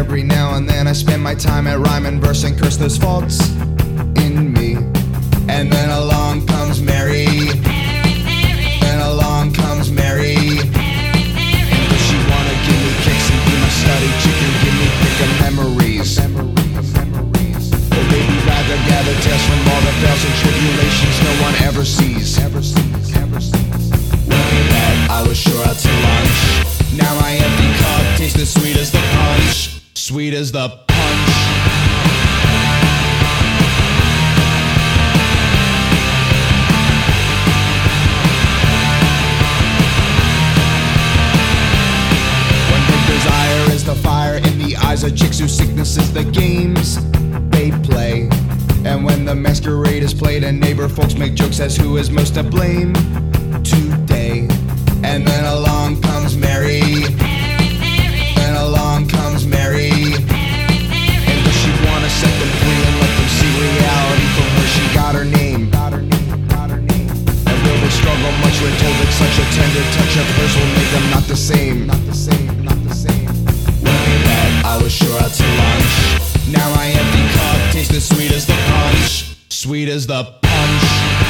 every now and then I spend my time at rhyme and verse and curse those faults in me. And then along comes Mary. Then along comes Mary. And does she wanna give me kicks and be my study chicken, give me thicker memories? Or maybe rather gather tales from all the fails and tribulations no one ever sees. When we met, I was sure out to lunch. Now my empty cup tastes as sweet as the punch. Sweet as the punch. One big desire is the fire in the eyes of chicks whose sickness is the games they play. And when the masquerade is played and neighbor folks make jokes as who is most to blame today. And then along comes Mary. Then along comes Mary. And does she wanna set them free and let them see reality from where she got her name? And will they struggle much when told that such a tender touch of hers will make them not the same? When we met, I was sure out to lunch. Now my empty cup tastes as sweet as the punch. Sweet as the punch.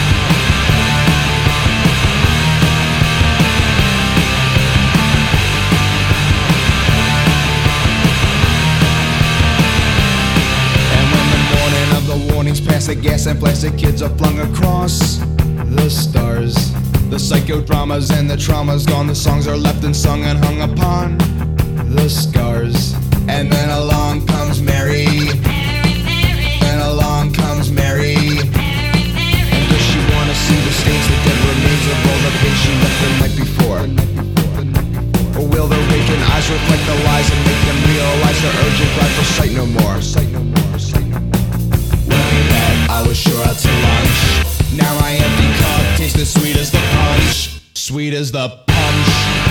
Warnings past the gas and plastic kids are flung across the stars. The psychodramas and the trauma's gone. The songs are left unsung and hung upon the scars. And then along comes Mary. Then along comes Mary. And does she wanna see the stains, the dead remains of all the pain she left the night before? Or will their waking eyes reflect the lies and make them realize their urgent cry for sight no more? I was sure out to lunch. Now my empty cup tastes as sweet as the punch. Sweet as the punch.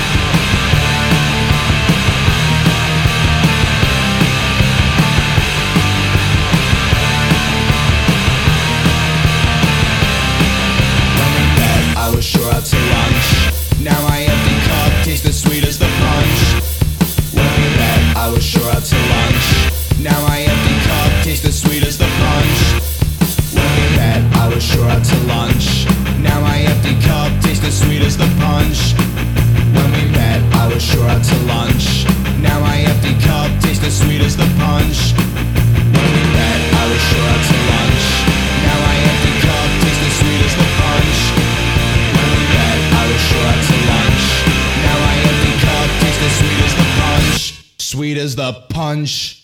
When we met, I was sure out to lunch. Now my empty cup tastes as sweet as the punch. When we met, I was sure out to lunch. Now my empty cup tastes as sweet as the punch. I was sure out to lunch. Now my empty cup tastes as sweet as the punch. When we met, I was sure out to lunch. Now my empty cup tastes as sweet as the punch. When we met, I was sure out to lunch. Now my empty cup tastes as sweet as the punch. When we met, I was sure out to lunch. Now my empty cup tastes as sweet as the punch. Sweet as the punch.